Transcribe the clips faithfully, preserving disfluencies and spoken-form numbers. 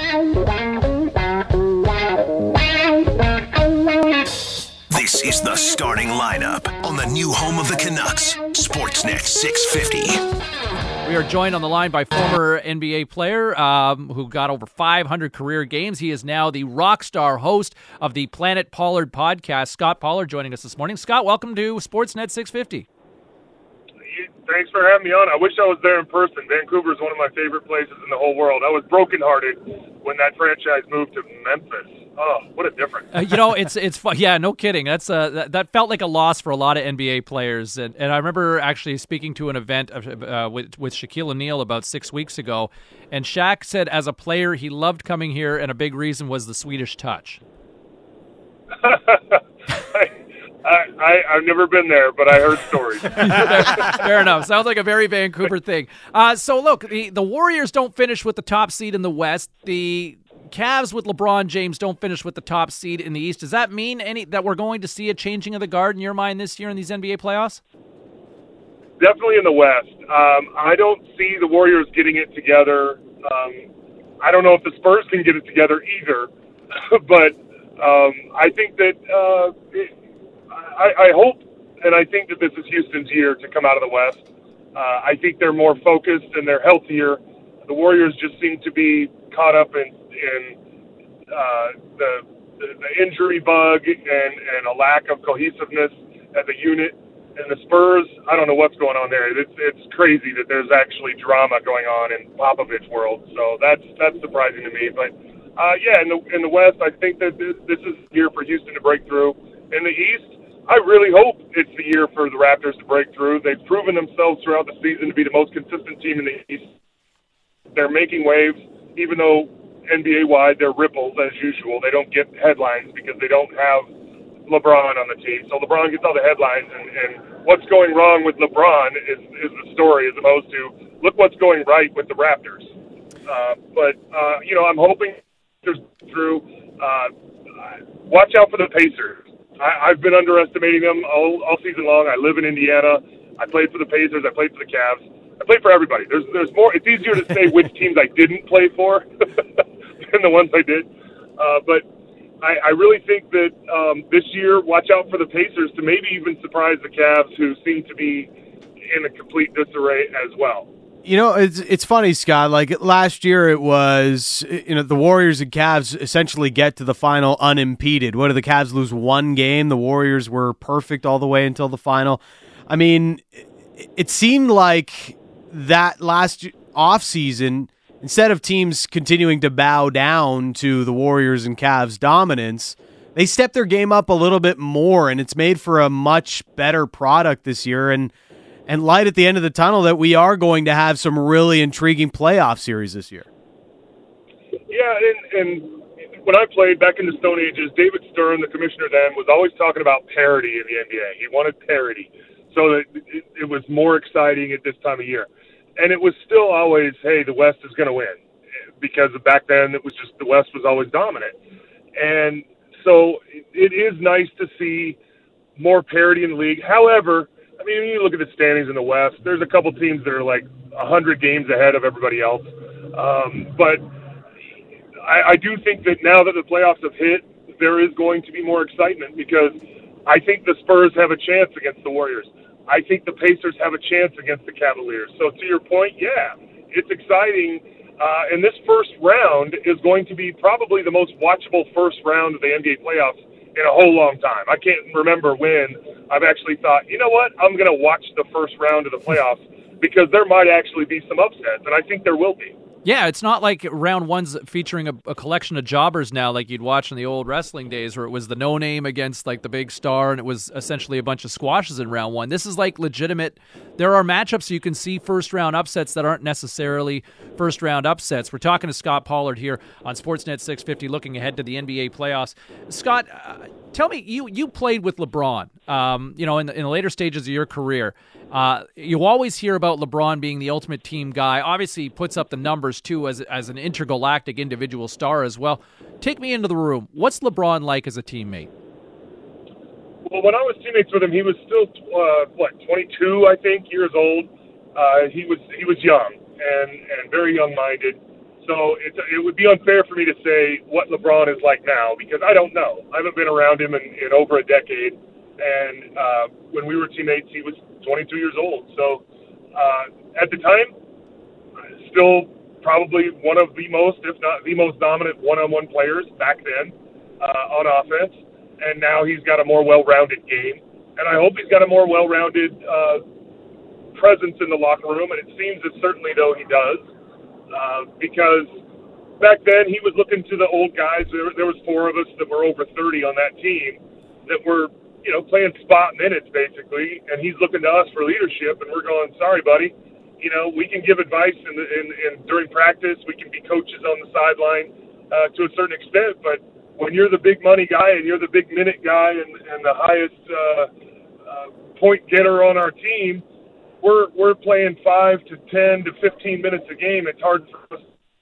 This is the starting lineup on the new home of the Canucks, Sportsnet six fifty. We are joined on the line by former N B A player um, who got over five hundred career games. He is now the rock star host of the Planet Pollard podcast. Scott Pollard joining us this morning. Scott, welcome to Sportsnet six fifty. Thanks for having me on. I wish I was there in person. Vancouver is one of my favorite places in the whole world. I was brokenhearted when that franchise moved to Memphis. Oh, what a difference! uh, you know, it's it's fun. Yeah, no kidding. That's uh, that, that felt like a loss for a lot of N B A players. And, and I remember actually speaking to an event uh, with with Shaquille O'Neal about six weeks ago, and Shaq said as a player he loved coming here, and a big reason was the Swedish touch. I, I, I've never been there, but I heard stories. Fair enough. Sounds like a very Vancouver thing. Uh, so, look, the, the Warriors don't finish with the top seed in the West. The Cavs with LeBron James don't finish with the top seed in the East. Does that mean any that we're going to see a changing of the guard in your mind this year in these N B A playoffs? Definitely in the West. Um, I don't see the Warriors getting it together. Um, I don't know if the Spurs can get it together either. but um, I think that uh, it, I, I hope and I think that this is Houston's year to come out of the West. Uh, I think they're more focused and they're healthier. The Warriors just seem to be caught up in, in uh, the, the the injury bug and, and a lack of cohesiveness as a unit. And the Spurs, I don't know what's going on there. It's it's crazy that there's actually drama going on in Popovich world. So that's that's surprising to me. But uh, yeah, in the in the West, I think that this, this is the year for Houston to break through. In the East, I really hope it's the year for the Raptors to break through. They've proven themselves throughout the season to be the most consistent team in the East. They're making waves, even though N B A-wide they're ripples as usual. They don't get headlines because they don't have LeBron on the team. So LeBron gets all the headlines, and, and what's going wrong with LeBron is, is the story as opposed to look what's going right with the Raptors. Uh, but, uh, you know, I'm hoping through. Uh, watch out for the Pacers. I, I've been underestimating them all, all season long. I live in Indiana. I played for the Pacers. I played for the Cavs. I played for everybody. There's there's more. It's easier to say which teams I didn't play for than the ones I did. Uh, but I, I really think that um, this year, watch out for the Pacers to maybe even surprise the Cavs, who seem to be in a complete disarray as well. You know, it's it's funny, Scott. Like last year, it was you know the Warriors and Cavs essentially get to the final unimpeded. What did the Cavs lose one game? The Warriors were perfect all the way until the final. I mean, it seemed like that last offseason, instead of teams continuing to bow down to the Warriors and Cavs dominance, they stepped their game up a little bit more, and it's made for a much better product this year. And And light at the end of the tunnel that we are going to have some really intriguing playoff series this year. Yeah, and, and when I played back in the Stone Ages, David Stern, the commissioner then, was always talking about parity in the N B A. He wanted parity so that it, it was more exciting at this time of year. And it was still always, hey, the West is going to win. Because back then it was just the West was always dominant. And so it is nice to see more parity in the league. However, I mean, when you look at the standings in the West, there's a couple teams that are like one hundred games ahead of everybody else. Um, but I, I do think that now that the playoffs have hit, there is going to be more excitement because I think the Spurs have a chance against the Warriors. I think the Pacers have a chance against the Cavaliers. So to your point, yeah, it's exciting. Uh, and this first round is going to be probably the most watchable first round of the N B A playoffs in a whole long time. I can't remember when I've actually thought, you know what, I'm going to watch the first round of the playoffs because there might actually be some upsets, and I think there will be. Yeah, it's not like round one's featuring a, a collection of jobbers now like you'd watch in the old wrestling days where it was the no-name against like the big star and it was essentially a bunch of squashes in round one. This is like legitimate. There are matchups you can see first-round upsets that aren't necessarily first-round upsets. We're talking to Scott Pollard here on Sportsnet six fifty looking ahead to the N B A playoffs. Scott, uh, tell me, you you played with LeBron, um, you know, in the, in the later stages of your career. Uh, you always hear about LeBron being the ultimate team guy. Obviously, he puts up the numbers, too, as as an intergalactic individual star as well. Take me into the room. What's LeBron like as a teammate? Well, when I was teammates with him, he was still, uh, what, twenty-two, I think, years old. Uh, he was he was young and, and very young-minded. So it, it would be unfair for me to say what LeBron is like now because I don't know. I haven't been around him in, in over a decade. And uh, when we were teammates, he was twenty-two years old. So uh, at the time, still probably one of the most, if not the most dominant one-on-one players back then uh, on offense. And now he's got a more well-rounded game. And I hope he's got a more well-rounded uh, presence in the locker room. And it seems that certainly, though, he does. Uh, because back then he was looking to the old guys. There, there was four of us that were over thirty on that team that were, you know, playing spot minutes basically, and he's looking to us for leadership, and we're going, sorry, buddy. You know, we can give advice in, the, in, in during practice. We can be coaches on the sideline uh, to a certain extent, but when you're the big money guy and you're the big minute guy and, and the highest uh, uh, point getter on our team, we're we're playing five to ten to fifteen minutes a game. It's hard for us.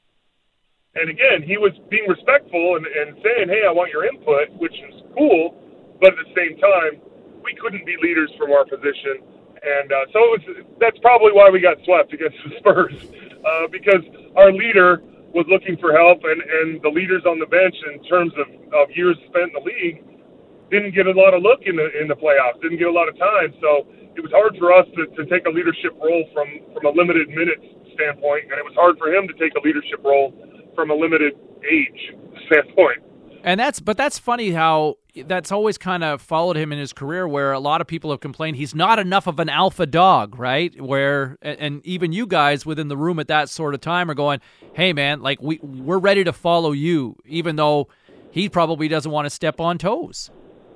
And again, he was being respectful and, and saying, hey, I want your input, which is cool. But at the same time, we couldn't be leaders from our position. And uh, so it was, that's probably why we got swept against the Spurs, uh, because our leader was looking for help, and, and the leaders on the bench in terms of, of years spent in the league didn't get a lot of look in the in the playoffs, didn't get a lot of time. So it was hard for us to, to take a leadership role from, from a limited minutes standpoint, and it was hard for him to take a leadership role from a limited age standpoint. And that's, but that's funny how that's always kind of followed him in his career, where a lot of people have complained he's not enough of an alpha dog, right? Where, and even you guys within the room at that sort of time are going, hey man, like we, we're ready to follow you, even though he probably doesn't want to step on toes.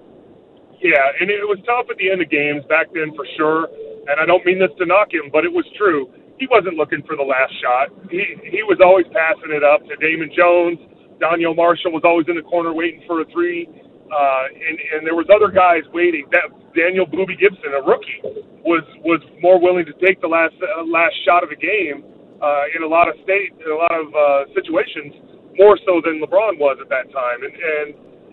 Yeah, and it was tough at the end of games back then for sure. And I don't mean this to knock him, but it was true. He wasn't looking for the last shot. He, he was always passing it up to Damon Jones. Daniel Marshall was always in the corner waiting for a three, uh, and, and there was other guys waiting. That Daniel Boobie Gibson, a rookie, was was more willing to take the last uh, last shot of the game uh, in a lot of state, in a lot of uh, situations, more so than LeBron was at that time. And, and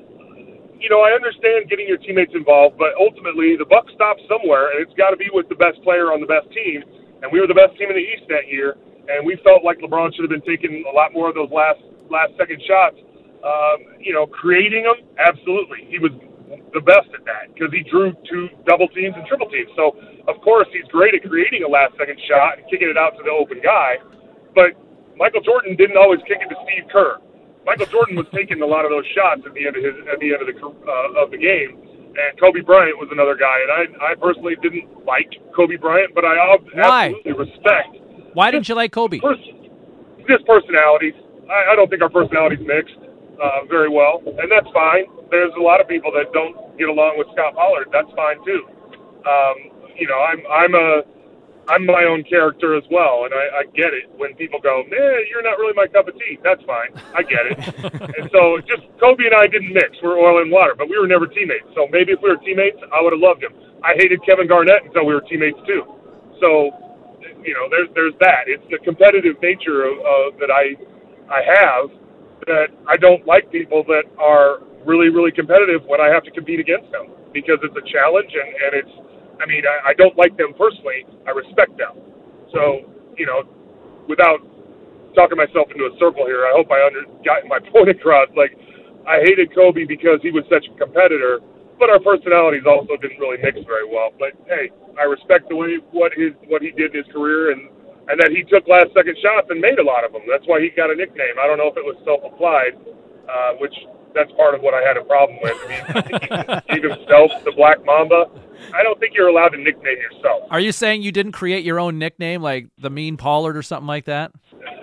you know, I understand getting your teammates involved, but ultimately the buck stops somewhere, and it's got to be with the best player on the best team. And we were the best team in the East that year, and we felt like LeBron should have been taking a lot more of those last. last second shots, um, you know, creating them, absolutely. He was the best at that because he drew two double teams and triple teams. So, of course, he's great at creating a last second shot and kicking it out to the open guy. But Michael Jordan didn't always kick it to Steve Kerr. Michael Jordan was taking a lot of those shots at the end of his at the end of the uh, of the game. And Kobe Bryant was another guy. And I, I personally didn't like Kobe Bryant, but I Why? absolutely respect. Why didn't you like Kobe? Pers- just personalities. I don't think our personalities mixed uh, very well, and that's fine. There's a lot of people that don't get along with Scott Pollard. That's fine too. Um, you know, I'm I'm a I'm my own character as well, and I, I get it when people go, "Man, you're not really my cup of tea." That's fine. I get it. And so, just Kobe and I didn't mix. We're oil and water, but we were never teammates. So maybe if we were teammates, I would have loved him. I hated Kevin Garnett until we were teammates too. So, you know, there's there's that. It's the competitive nature of, uh, that I. I have that I don't like people that are really, really competitive when I have to compete against them because it's a challenge and, and it's, I mean, I, I don't like them personally. I respect them. So, you know, without talking myself into a circle here, I hope I under, got my point across. Like, I hated Kobe because he was such a competitor, but our personalities also didn't really mix very well. But, hey, I respect the way what his what he did in his career and And that he took last-second shots and made a lot of them. That's why he got a nickname. I don't know if it was self-applied, uh, which that's part of what I had a problem with. I mean, I think he gave himself the Black Mamba. I don't think you're allowed to nickname yourself. Are you saying you didn't create your own nickname, like the Mean Pollard or something like that?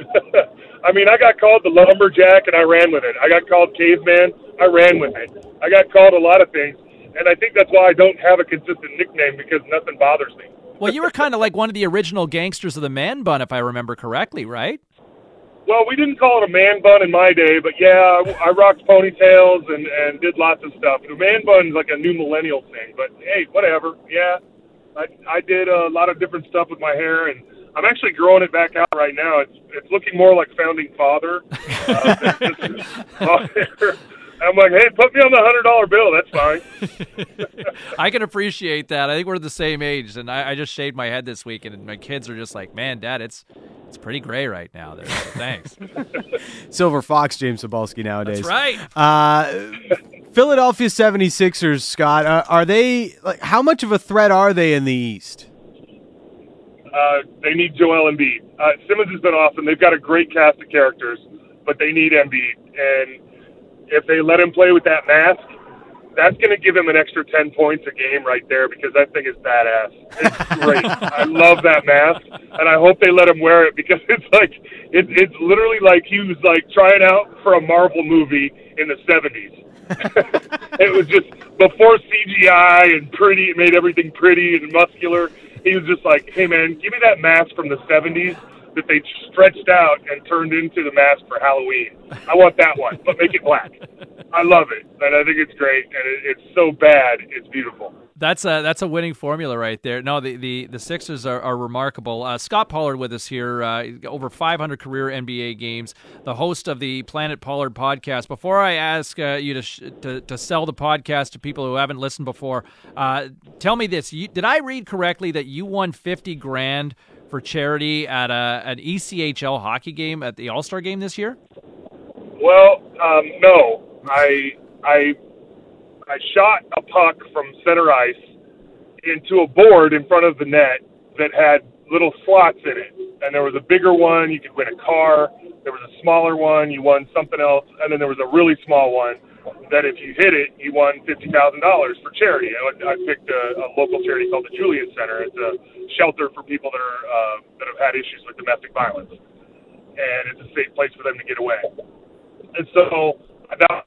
I mean, I got called the Lumberjack, and I ran with it. I got called Caveman. I ran with it. I got called a lot of things, and I think that's why I don't have a consistent nickname because nothing bothers me. Well, you were kind of like one of the original gangsters of the man bun, if I remember correctly, right? Well, we didn't call it a man bun in my day, but yeah, I rocked ponytails and, and did lots of stuff. The man bun's like a new millennial thing, but hey, whatever. Yeah, I, I did a lot of different stuff with my hair, and I'm actually growing it back out right now. It's it's looking more like Founding Father. Uh, I'm like, hey, put me on the one hundred dollar bill. That's fine. I can appreciate that. I think we're the same age, and I, I just shaved my head this weekend, and my kids are just like, man, Dad, it's it's pretty gray right now. There, so thanks. Silver Fox, James Cebulski nowadays. That's right. Uh, Philadelphia seventy-sixers, Scott, uh, are they, like, how much of a threat are they in the East? Uh, they need Joel Embiid. Uh, Simmons has been awesome. They've got a great cast of characters, but they need Embiid. And if they let him play with that mask, that's going to give him an extra ten points a game right there because that thing is badass. It's great. I love that mask, and I hope they let him wear it because it's like it, it's literally like he was like trying out for a Marvel movie in the seventies. It was just before C G I and pretty. It made everything pretty and muscular. He was just like, hey, man, give me that mask from the seventies that they stretched out and turned into the mask for Halloween. I want that one, but make it black. I love it, and I think it's great, and it, it's so bad, it's beautiful. That's a that's a winning formula right there. No, the the, the Sixers are, are remarkable. Uh, Scott Pollard with us here, uh, over five hundred career N B A games, the host of the Planet Pollard podcast. Before I ask uh, you to, sh- to to sell the podcast to people who haven't listened before, uh, tell me this: you, did I read correctly that you won fifty grand for charity at a an E C H L hockey game at the All-Star game this year? Well, um, no, I I. I shot a puck from center ice into a board in front of the net that had little slots in it. And there was a bigger one, you could win a car. There was a smaller one, you won something else. And then there was a really small one that if you hit it, you won fifty thousand dollars for charity. I, I picked a, a local charity called the Julian Center. It's a shelter for people that are uh, that have had issues with domestic violence. And it's a safe place for them to get away. And so that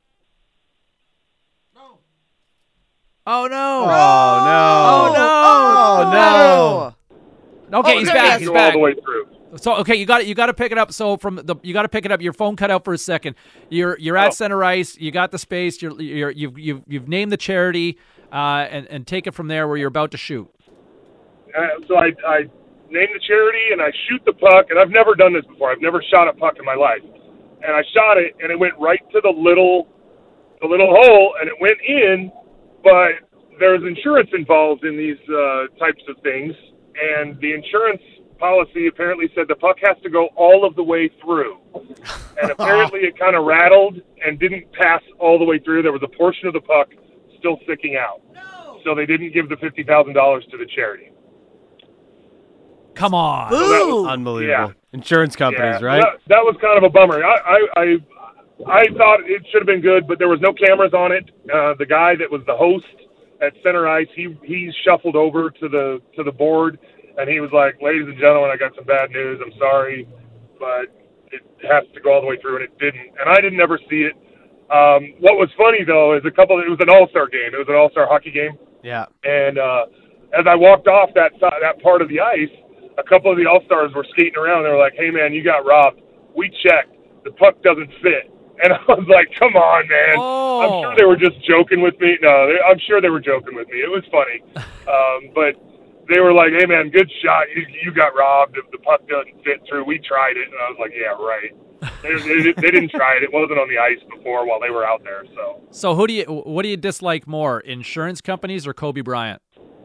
Oh no! Oh no! Oh no! Oh no! Okay, Oh, he's there back. he He's go back. all the way through. So okay, you got it. You got to pick it up. So from the you got to pick it up. Your phone cut out for a second. You're you're at Oh. center ice. You got the space. You're you're you've you've you've named the charity, uh, and and take it from there where you're about to shoot. Uh, so I, I name the charity and I shoot the puck, and I've never done this before. I've never shot a puck in my life, and I shot it, and it went right to the little the little hole, and it went in, but there's insurance involved in these uh, types of things, and the insurance policy apparently said the puck has to go all of the way through. And apparently it kind of rattled and didn't pass all the way through. There was a portion of the puck still sticking out. No. So they didn't give the fifty thousand dollars to the charity. Come on. Boo! So that was- Unbelievable. Yeah. Insurance companies, Yeah, right? That, that was kind of a bummer. I, I, I, I thought it should have been good, but there was no cameras on it. Uh, the guy that was the host at center ice, he he shuffled over to the to the board, and he was like, "Ladies and gentlemen, I got some bad news. I'm sorry, but it has to go all the way through," and it didn't. And I didn't ever see it. Um, what was funny though is a couple. It was an all-star game. It was an all-star hockey game. Yeah. And uh, as I walked off that side, that part of the ice, a couple of the all-stars were skating around. They were like, "Hey man, you got robbed. We checked. The puck doesn't fit." And I was like, "Come on, man!" Oh. I'm sure they were just joking with me. No, they, I'm sure they were joking with me. It was funny, um, but they were like, "Hey, man, good shot. You, you got robbed. The puck doesn't fit through. We tried it." And I was like, "Yeah, right." They, they, they didn't try it. It wasn't on the ice before while they were out there. So, So who do you what do you dislike more, insurance companies or Kobe Bryant?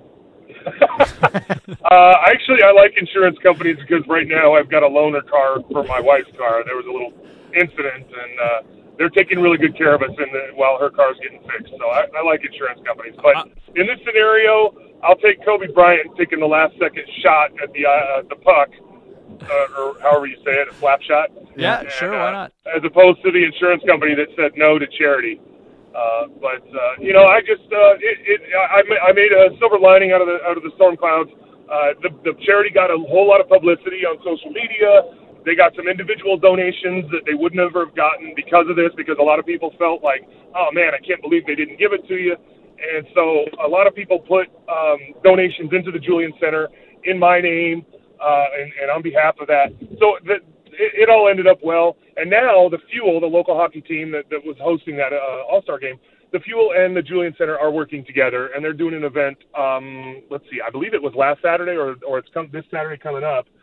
uh, actually, I like insurance companies because right now I've got a loaner car for my wife's car. There was a little incident, and uh, they're taking really good care of us in the, while her car's getting fixed. So I, I like insurance companies. But Uh, in this scenario, I'll take Kobe Bryant taking the last second shot at the uh, the puck, uh, or however you say it, a slap shot. Yeah, And, sure, uh, why not? As opposed to the insurance company that said no to charity. Uh, but uh, you know, I just uh, it, it, I, I made a silver lining out of the out of the storm clouds. Uh, the, the charity got a whole lot of publicity on social media. They got some individual donations that they would never have gotten because of this, because a lot of people felt like, oh man, I can't believe they didn't give it to you. And so a lot of people put um, donations into the Julian Center in my name uh, and, and on behalf of that. So the, it, it all ended up well. And now the Fuel, the local hockey team that, that was hosting that uh, All-Star game, the Fuel and the Julian Center are working together, and they're doing an event. Um, let's see, I believe it was last Saturday, or or it's come this Saturday coming up.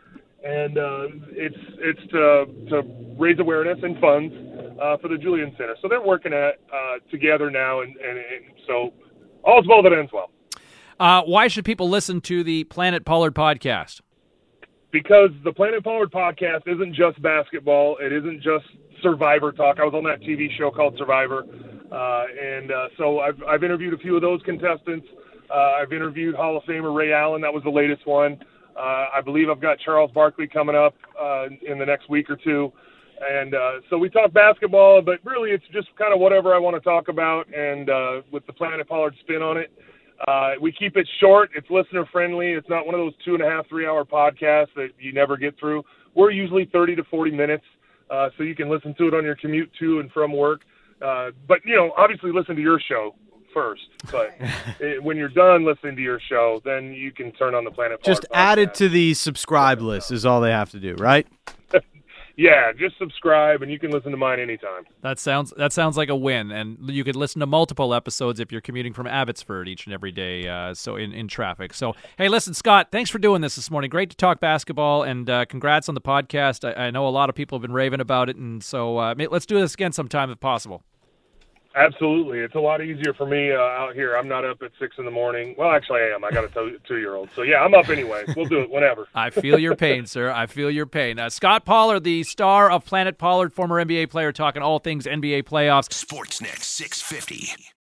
and uh, it's it's to to raise awareness and funds uh, for the Julian Center. So they're working at uh, together now, and, and, and so all's well that ends well. Uh, why should people listen to the Planet Pollard podcast? Because the Planet Pollard podcast isn't just basketball. It isn't just Survivor talk. I was on that T V show called Survivor, uh, and uh, so I've I've interviewed a few of those contestants. Uh, I've interviewed Hall of Famer Ray Allen. That was the latest one. Uh, I believe I've got Charles Barkley coming up uh, in the next week or two. And uh, so we talk basketball, but really it's just kind of whatever I want to talk about, and uh, with the Planet Pollard spin on it. Uh, we keep it short. It's listener friendly. It's not one of those two and a half, three hour podcasts that you never get through. We're usually thirty to forty minutes, uh, so you can listen to it on your commute to and from work. Uh, but, you know, obviously listen to your show first. But it, when you're done listening to your show, then you can turn on the Planet Pollard Just podcast. add it to the subscribe list is all they have to do, right? Yeah, just subscribe, and you can listen to mine anytime. That sounds that sounds like a win, and you could listen to multiple episodes if you're commuting from Abbotsford each and every day. Uh, so in, in traffic. So hey, listen, Scott, thanks for doing this this morning. Great to talk basketball, and uh, congrats on the podcast. I, I know a lot of people have been raving about it, and so uh, let's do this again sometime if possible. Absolutely. It's a lot easier for me uh, out here. I'm not up at six in the morning. Well, actually, I am. I got a two- two-year-old. So, yeah, I'm up anyway. We'll do it whenever. I feel your pain, sir. I feel your pain. Uh, Scott Pollard, the star of Planet Pollard, former N B A player, talking all things N B A playoffs. Sportsnet six fifty.